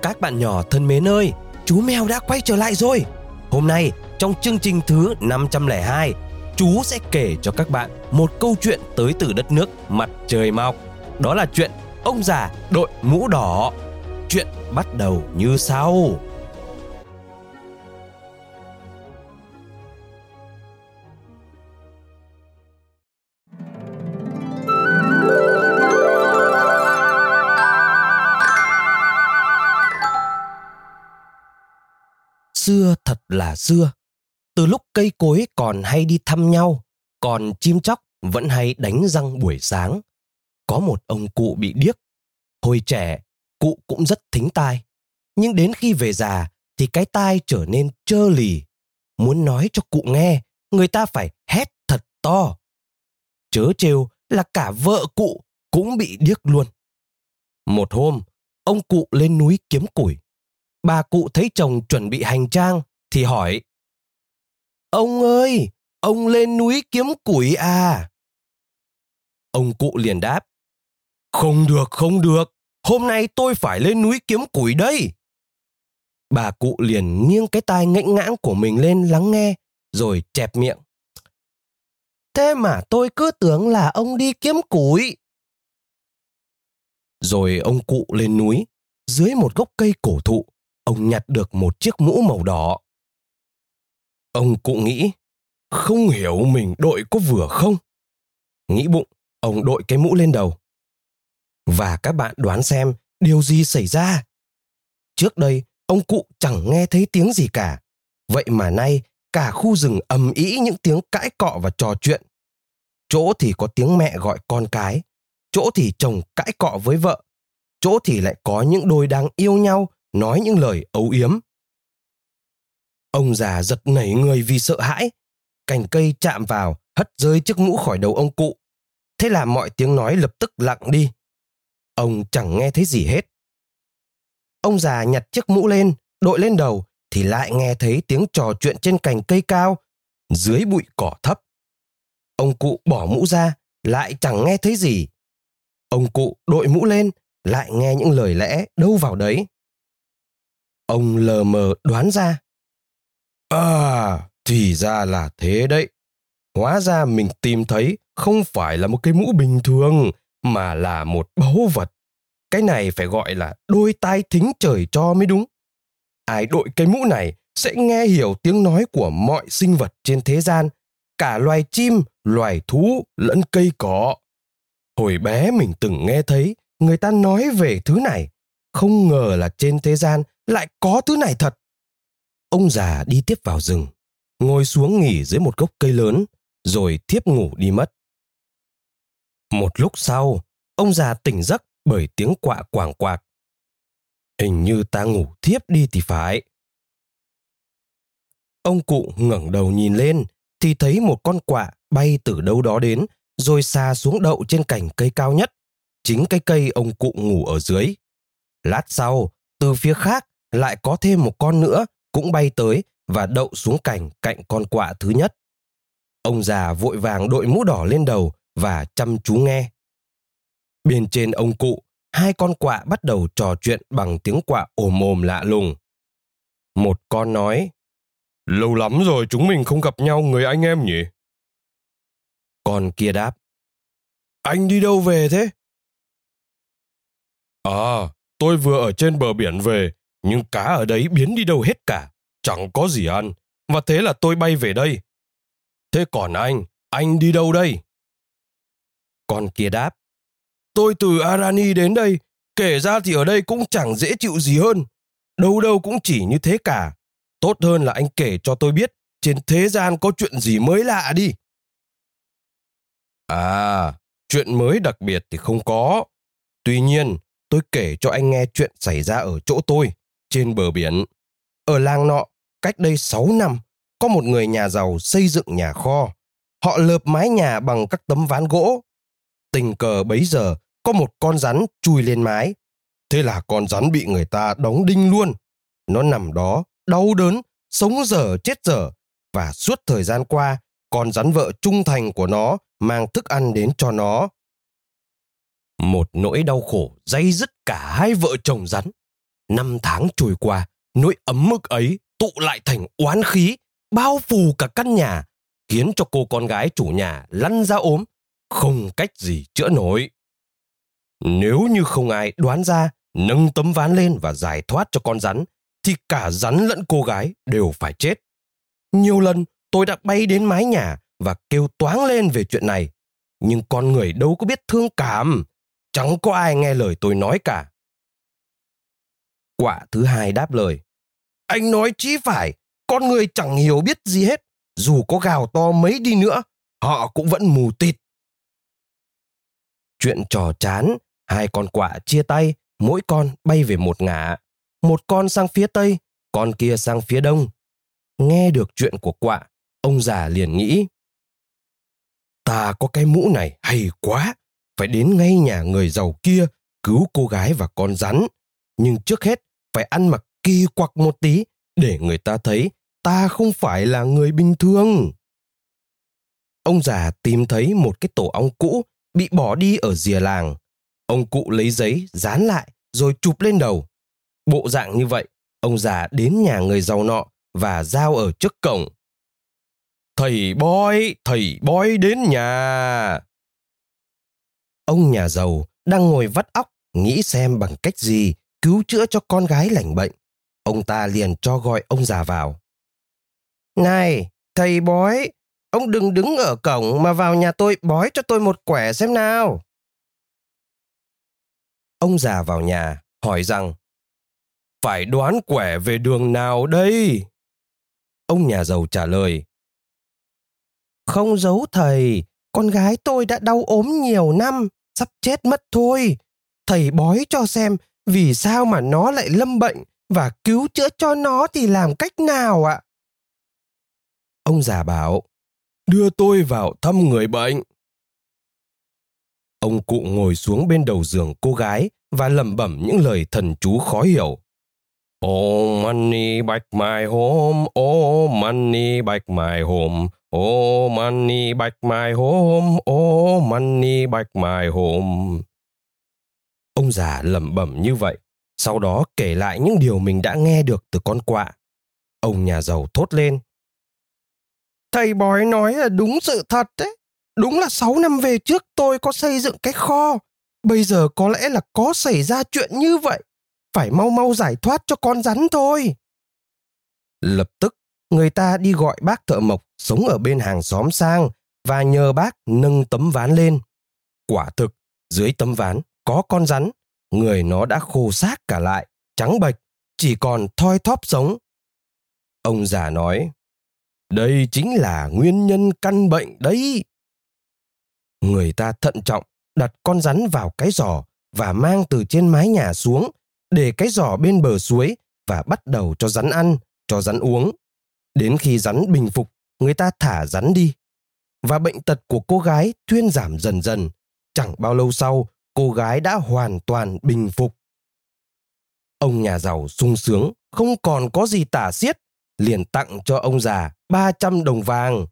Các bạn nhỏ thân mến ơi, chú mèo đã quay trở lại rồi. Hôm nay, trong chương trình thứ 502, chú sẽ kể cho các bạn một câu chuyện tới từ đất nước mặt trời mọc. Đó là chuyện ông già đội mũ đỏ. Chuyện bắt đầu như sau. Xưa thật là xưa, từ lúc cây cối còn hay đi thăm nhau, còn chim chóc vẫn hay đánh răng buổi sáng, có một ông cụ bị điếc. Hồi trẻ, cụ cũng rất thính tai, nhưng đến khi về già thì cái tai trở nên trơ lì. Muốn nói cho cụ nghe, người ta phải hét thật to. Chớ trêu là cả vợ cụ cũng bị điếc luôn. Một hôm, ông cụ lên núi kiếm củi. Bà cụ thấy chồng chuẩn bị hành trang thì hỏi: "Ông ơi, ông lên núi kiếm củi à?" Ông cụ liền đáp: không được, hôm nay tôi phải lên núi kiếm củi đây." Bà cụ liền nghiêng cái tai ngẽnh ngãng của mình lên lắng nghe, rồi chẹp miệng: "Thế mà tôi cứ tưởng là ông đi kiếm củi." Rồi ông cụ lên núi, dưới một gốc cây cổ thụ, ông nhặt được một chiếc mũ màu đỏ. Ông cụ nghĩ, không hiểu mình đội có vừa không. Nghĩ bụng, ông đội cái mũ lên đầu. Và các bạn đoán xem điều gì xảy ra. Trước đây, ông cụ chẳng nghe thấy tiếng gì cả. Vậy mà nay, cả khu rừng ầm ĩ những tiếng cãi cọ và trò chuyện. Chỗ thì có tiếng mẹ gọi con cái, chỗ thì chồng cãi cọ với vợ, chỗ thì lại có những đôi đang yêu nhau nói những lời âu yếm. Ông già giật nảy người vì sợ hãi. Cành cây chạm vào, hất rơi chiếc mũ khỏi đầu ông cụ. Thế là mọi tiếng nói lập tức lặng đi. Ông chẳng nghe thấy gì hết. Ông già nhặt chiếc mũ lên, đội lên đầu, thì lại nghe thấy tiếng trò chuyện trên cành cây cao, dưới bụi cỏ thấp. Ông cụ bỏ mũ ra, lại chẳng nghe thấy gì. Ông cụ đội mũ lên, lại nghe những lời lẽ đâu vào đấy. Ông lờ mờ đoán ra. À, thì ra là thế đấy. Hóa ra mình tìm thấy không phải là một cái mũ bình thường, mà là một báu vật. Cái này phải gọi là đôi tai thính trời cho mới đúng. Ai đội cái mũ này sẽ nghe hiểu tiếng nói của mọi sinh vật trên thế gian, cả loài chim, loài thú lẫn cây cỏ. Hồi bé mình từng nghe thấy người ta nói về thứ này, không ngờ là trên thế gian lại có thứ này thật. Ông già đi tiếp vào rừng, ngồi xuống nghỉ dưới một gốc cây lớn, rồi thiếp ngủ đi mất. Một lúc sau, ông già tỉnh giấc bởi tiếng quạ quàng quạc. Hình như ta ngủ thiếp đi thì phải. Ông cụ ngẩng đầu nhìn lên, thì thấy một con quạ bay từ đâu đó đến, rồi xà xuống đậu trên cành cây cao nhất, chính cái cây ông cụ ngủ ở dưới. Lát sau, từ phía khác lại có thêm một con nữa cũng bay tới và đậu xuống cành cạnh con quạ thứ nhất. Ông già vội vàng đội mũ đỏ lên đầu và chăm chú nghe. Bên trên ông cụ, hai con quạ bắt đầu trò chuyện bằng tiếng quạ ồm ồm lạ lùng. Một con nói: "Lâu lắm rồi chúng mình không gặp nhau người anh em nhỉ?" Con kia đáp: "Anh đi đâu về thế?" "À, tôi vừa ở trên bờ biển về, nhưng cá ở đấy biến đi đâu hết cả, chẳng có gì ăn, và thế là tôi bay về đây. Thế còn anh đi đâu đây?" Con kia đáp: "Tôi từ Arani đến đây, kể ra thì ở đây cũng chẳng dễ chịu gì hơn. Đâu đâu cũng chỉ như thế cả. Tốt hơn là anh kể cho tôi biết trên thế gian có chuyện gì mới lạ đi." "À, chuyện mới đặc biệt thì không có. Tuy nhiên, tôi kể cho anh nghe chuyện xảy ra ở chỗ tôi, trên bờ biển. Ở làng nọ, cách đây 6 năm, có một người nhà giàu xây dựng nhà kho. Họ lợp mái nhà bằng các tấm ván gỗ. Tình cờ bấy giờ, có một con rắn chui lên mái. Thế là con rắn bị người ta đóng đinh luôn. Nó nằm đó, đau đớn, sống dở chết dở. Và suốt thời gian qua, con rắn vợ trung thành của nó mang thức ăn đến cho nó. Một nỗi đau khổ day dứt cả hai vợ chồng rắn. Năm tháng trôi qua, nỗi ấm ức ấy tụ lại thành oán khí, bao phủ cả căn nhà, khiến cho cô con gái chủ nhà lăn ra ốm, không cách gì chữa nổi. Nếu như không ai đoán ra, nâng tấm ván lên và giải thoát cho con rắn, thì cả rắn lẫn cô gái đều phải chết. Nhiều lần tôi đã bay đến mái nhà và kêu toáng lên về chuyện này, nhưng con người đâu có biết thương cảm, chẳng có ai nghe lời tôi nói cả. Quạ thứ hai đáp lời: anh nói chí phải, con người chẳng hiểu biết gì hết, dù có gào to mấy đi nữa, họ cũng vẫn mù tịt. Chuyện trò chán, hai con quạ chia tay, mỗi con bay về một ngả. Một con sang phía tây, con kia sang phía đông. Nghe được chuyện của quạ, ông già liền nghĩ: ta có cái mũ này hay quá, phải đến ngay nhà người giàu kia cứu cô gái và con rắn. Nhưng trước hết phải ăn mặc kỳ quặc một tí, để người ta thấy ta không phải là người bình thường. Ông già tìm thấy một cái tổ ong cũ bị bỏ đi ở rìa làng. Ông cụ lấy giấy dán lại rồi chụp lên đầu. Bộ dạng như vậy, ông già đến nhà người giàu nọ và giao ở trước cổng: thầy bói đến nhà. Ông nhà giàu đang ngồi vắt óc, nghĩ xem bằng cách gì cứu chữa cho con gái lành bệnh. Ông ta liền cho gọi ông già vào. Này, thầy bói, ông đừng đứng ở cổng mà vào nhà tôi bói cho tôi một quẻ xem nào. Ông già vào nhà, hỏi rằng: phải đoán quẻ về đường nào đây? Ông nhà giàu trả lời: không giấu thầy, con gái tôi đã đau ốm nhiều năm, sắp chết mất thôi. Thầy bói cho xem vì sao mà nó lại lâm bệnh, và cứu chữa cho nó thì làm cách nào ạ? Ông già bảo: đưa tôi vào thăm người bệnh. Ông cụ ngồi xuống bên đầu giường cô gái và lẩm bẩm những lời thần chú khó hiểu. Oh money back my home, oh money back my home, oh money back my home, oh money back my home. Ông già lẩm bẩm như vậy, sau đó kể lại những điều mình đã nghe được từ con quạ. Ông nhà giàu thốt lên: thầy bói nói là đúng sự thật đấy. Đúng là 6 năm về trước tôi có xây dựng cái kho. Bây giờ có lẽ là có xảy ra chuyện như vậy. Phải mau mau giải thoát cho con rắn thôi. Lập tức, người ta đi gọi bác thợ mộc sống ở bên hàng xóm sang và nhờ bác nâng tấm ván lên. Quả thực, dưới tấm ván có con rắn. Người nó đã khô xác cả lại, trắng bệch, chỉ còn thoi thóp sống. Ông già nói: đây chính là nguyên nhân căn bệnh đấy. Người ta thận trọng đặt con rắn vào cái giỏ và mang từ trên mái nhà xuống, để cái giỏ bên bờ suối và bắt đầu cho rắn ăn, cho rắn uống. Đến khi rắn bình phục, người ta thả rắn đi. Và bệnh tật của cô gái thuyên giảm dần dần. Chẳng bao lâu sau, cô gái đã hoàn toàn bình phục. Ông nhà giàu sung sướng, không còn có gì tả xiết, liền tặng cho ông già 300 đồng vàng.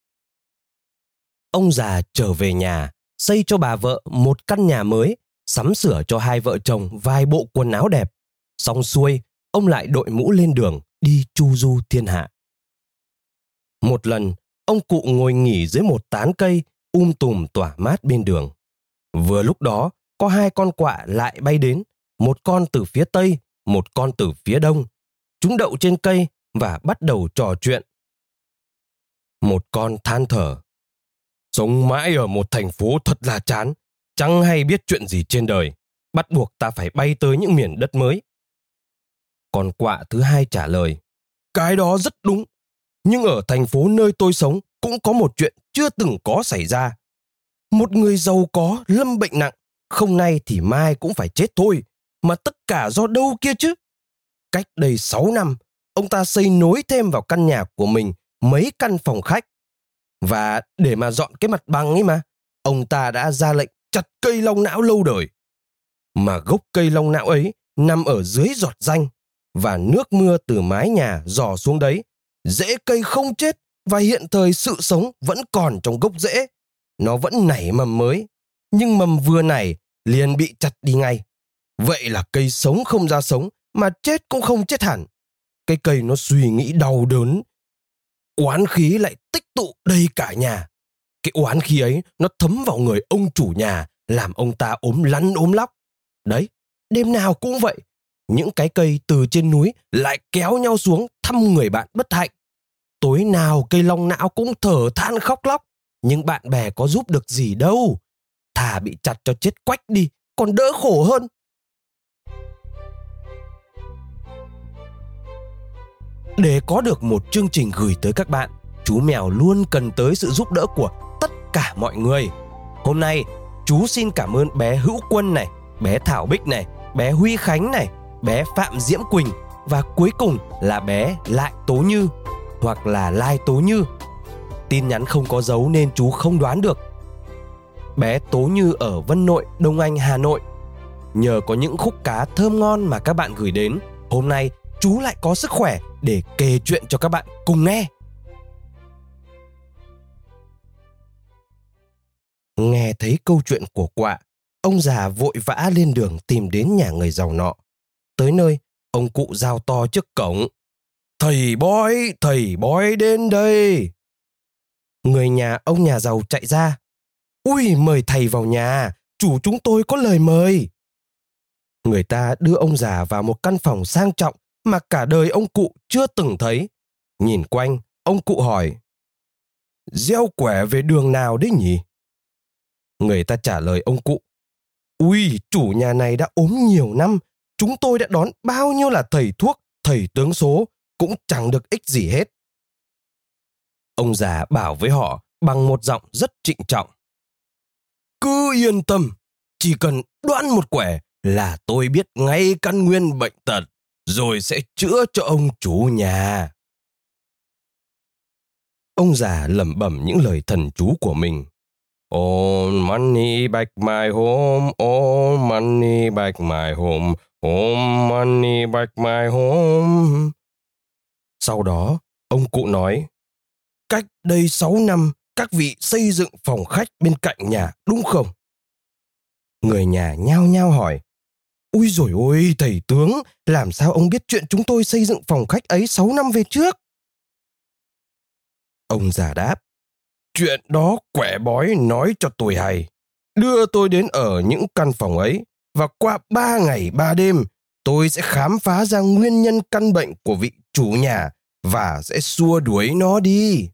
Ông già trở về nhà, xây cho bà vợ một căn nhà mới, sắm sửa cho hai vợ chồng vài bộ quần áo đẹp. Xong xuôi, ông lại đội mũ lên đường, đi chu du thiên hạ. Một lần, ông cụ ngồi nghỉ dưới một tán cây, tùm tỏa mát bên đường. Vừa lúc đó, có hai con quạ lại bay đến, một con từ phía tây, một con từ phía đông. Chúng đậu trên cây và bắt đầu trò chuyện. Một con than thở: sống mãi ở một thành phố thật là chán, chẳng hay biết chuyện gì trên đời, bắt buộc ta phải bay tới những miền đất mới. Con quạ thứ hai trả lời: cái đó rất đúng, nhưng ở thành phố nơi tôi sống cũng có một chuyện chưa từng có xảy ra. Một người giàu có lâm bệnh nặng, không nay thì mai cũng phải chết thôi, mà tất cả do đâu kia chứ? Cách đây 6 năm, ông ta xây nối thêm vào căn nhà của mình mấy căn phòng khách. Và để mà dọn cái mặt bằng ấy mà, ông ta đã ra lệnh chặt cây long não lâu đời. Mà gốc cây long não ấy nằm ở dưới giọt ranh, và nước mưa từ mái nhà rò xuống đấy. Rễ cây không chết, và hiện thời sự sống vẫn còn trong gốc rễ. Nó vẫn nảy mầm mới, nhưng mầm vừa nảy liền bị chặt đi ngay. Vậy là cây sống không ra sống, mà chết cũng không chết hẳn. Cái cây nó suy nghĩ đau đớn, oán khí lại tích tụ đầy cả nhà. Cái oán khí ấy nó thấm vào người ông chủ nhà, làm ông ta ốm lăn ốm lóc. Đấy, đêm nào cũng vậy. Những cái cây từ trên núi lại kéo nhau xuống thăm người bạn bất hạnh. Tối nào cây long não cũng thở than khóc lóc, nhưng bạn bè có giúp được gì đâu. Thà bị chặt cho chết quách đi, còn đỡ khổ hơn. Để có được một chương trình gửi tới các bạn, chú mèo luôn cần tới sự giúp đỡ của tất cả mọi người. Hôm nay, chú xin cảm ơn bé Hữu Quân này, bé Thảo Bích này, bé Huy Khánh này, bé Phạm Diễm Quỳnh và cuối cùng là bé Lại Tố Như hoặc là Lai Tố Như. Tin nhắn không có dấu nên chú không đoán được. Bé Tố Như ở Vân Nội, Đông Anh, Hà Nội. Nhờ có những khúc cá thơm ngon mà các bạn gửi đến, hôm nay chú lại có sức khỏe để kể chuyện cho các bạn cùng nghe. Nghe thấy câu chuyện của quạ, ông già vội vã lên đường tìm đến nhà người giàu nọ. Tới nơi, ông cụ giao to trước cổng. Thầy bói đến đây. Người nhà ông nhà giàu chạy ra. Ui, mời thầy vào nhà, chủ chúng tôi có lời mời. Người ta đưa ông già vào một căn phòng sang trọng mà cả đời ông cụ chưa từng thấy. Nhìn quanh, ông cụ hỏi, gieo quẻ về đường nào đấy nhỉ? Người ta trả lời ông cụ, ui, chủ nhà này đã ốm nhiều năm, chúng tôi đã đón bao nhiêu là thầy thuốc, thầy tướng số, cũng chẳng được ích gì hết. Ông già bảo với họ bằng một giọng rất trịnh trọng, cứ yên tâm, chỉ cần đoán một quẻ là tôi biết ngay căn nguyên bệnh tật, rồi sẽ chữa cho ông chủ nhà. Ông già lẩm bẩm những lời thần chú của mình. All money back my home, all money back my home, all money back my home. Sau đó, ông cụ nói, cách đây 6 năm, các vị xây dựng phòng khách bên cạnh nhà đúng không? Người nhà nhao nhao hỏi, ui dồi ôi, thầy tướng, làm sao ông biết chuyện chúng tôi xây dựng phòng khách ấy 6 năm về trước? Ông già đáp, chuyện đó quẻ bói nói cho tôi hay. Đưa tôi đến ở những căn phòng ấy, và qua 3 ngày 3 đêm, tôi sẽ khám phá ra nguyên nhân căn bệnh của vị chủ nhà và sẽ xua đuổi nó đi.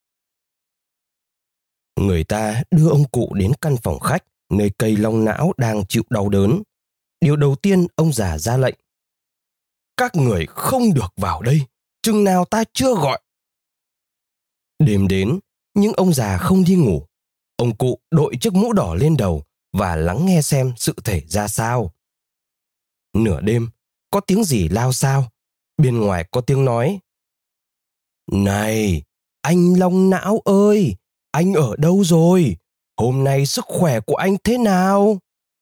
Người ta đưa ông cụ đến căn phòng khách, nơi cây long não đang chịu đau đớn. Điều đầu tiên ông già ra lệnh, các người không được vào đây, chừng nào ta chưa gọi. Đêm đến, nhưng ông già không đi ngủ. Ông cụ đội chiếc mũ đỏ lên đầu và lắng nghe xem sự thể ra sao. Nửa đêm, có tiếng gì lao xao. Bên ngoài có tiếng nói, này, anh long não ơi, anh ở đâu rồi? Hôm nay sức khỏe của anh thế nào?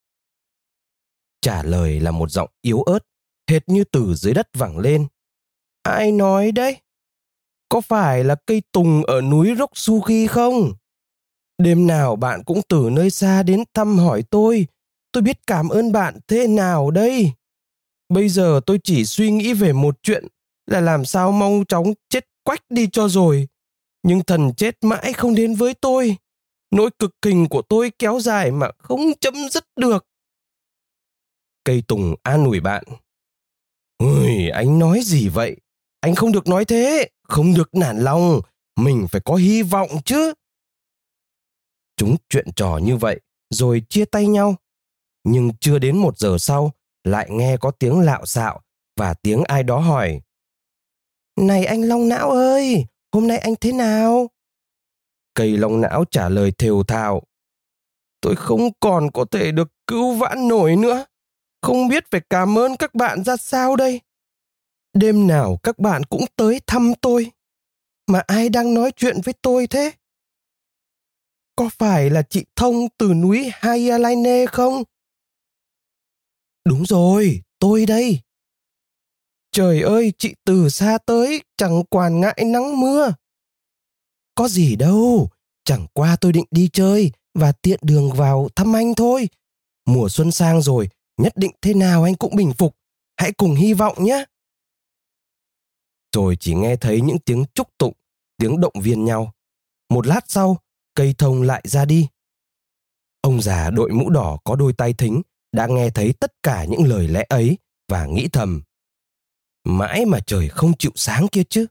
Trả lời là một giọng yếu ớt, hệt như từ dưới đất vẳng lên. Ai nói đấy? Có phải là cây tùng ở núi Roksugi không? Đêm nào bạn cũng từ nơi xa đến thăm hỏi tôi biết cảm ơn bạn thế nào đây? Bây giờ tôi chỉ suy nghĩ về một chuyện là làm sao mau chóng chết quách đi cho rồi. Nhưng thần chết mãi không đến với tôi. Nỗi cực hình của tôi kéo dài mà không chấm dứt được. Cây tùng an ủi bạn. Ôi, anh nói gì vậy? Anh không được nói thế, không được nản lòng, mình phải có hy vọng chứ. Chúng chuyện trò như vậy, rồi chia tay nhau. Nhưng chưa đến 1 giờ sau, lại nghe có tiếng lạo xạo và tiếng ai đó hỏi. Này anh long não ơi, hôm nay anh thế nào? Cây long não trả lời thều thào. Tôi không còn có thể được cứu vãn nổi nữa. Không biết phải cảm ơn các bạn ra sao đây. Đêm nào các bạn cũng tới thăm tôi. Mà ai đang nói chuyện với tôi thế? Có phải là chị Thông từ núi Hyaline không? Đúng rồi, tôi đây. Trời ơi, chị từ xa tới, chẳng quản ngại nắng mưa. Có gì đâu, chẳng qua tôi định đi chơi và tiện đường vào thăm anh thôi. Mùa xuân sang rồi, nhất định thế nào anh cũng bình phục. hãy cùng hy vọng nhé. Rồi chỉ nghe thấy những tiếng chúc tụng, tiếng động viên nhau. Một lát sau, cây thông lại ra đi. Ông già đội mũ đỏ có đôi tai thính đã nghe thấy tất cả những lời lẽ ấy và nghĩ thầm: mãi mà trời không chịu sáng kia chứ.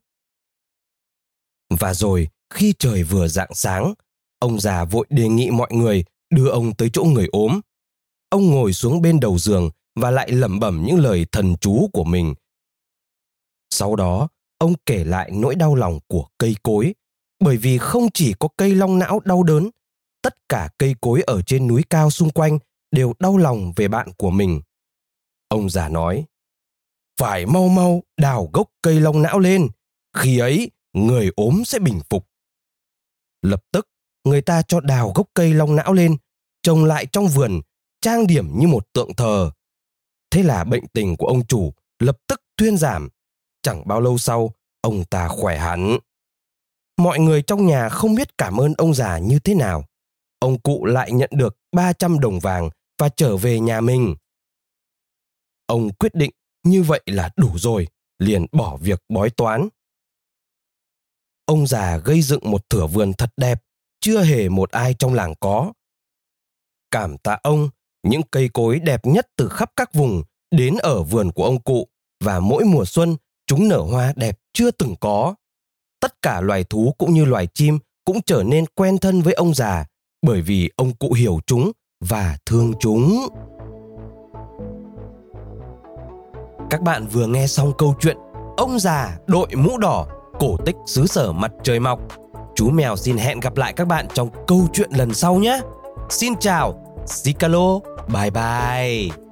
Và rồi, khi trời vừa rạng sáng, ông già vội đề nghị mọi người đưa ông tới chỗ người ốm. Ông ngồi xuống bên đầu giường và lại lẩm bẩm những lời thần chú của mình. Sau đó, ông kể lại nỗi đau lòng của cây cối, bởi vì không chỉ có cây long não đau đớn, tất cả cây cối ở trên núi cao xung quanh đều đau lòng về bạn của mình. Ông già nói: phải mau mau đào gốc cây long não lên, khi ấy người ốm sẽ bình phục. Lập tức, người ta cho đào gốc cây long não lên, trồng lại trong vườn, trang điểm như một tượng thờ. Thế là bệnh tình của ông chủ lập tức thuyên giảm. Chẳng bao lâu sau, ông ta khỏe hẳn. Mọi người trong nhà không biết cảm ơn ông già như thế nào. Ông cụ lại nhận được 300 đồng vàng và trở về nhà mình. Ông quyết định như vậy là đủ rồi, liền bỏ việc bói toán. Ông già gây dựng một thửa vườn thật đẹp, chưa hề một ai trong làng có. Cảm tạ ông, những cây cối đẹp nhất từ khắp các vùng đến ở vườn của ông cụ, và mỗi mùa xuân chúng nở hoa đẹp chưa từng có. Tất cả loài thú cũng như loài chim cũng trở nên quen thân với ông già, bởi vì ông cụ hiểu chúng và thương chúng. Các bạn vừa nghe xong câu chuyện Ông già đội mũ đỏ, cổ tích xứ sở mặt trời mọc. Chú mèo xin hẹn gặp lại các bạn trong câu chuyện lần sau nhé. Xin chào, Zikalo, bye bye.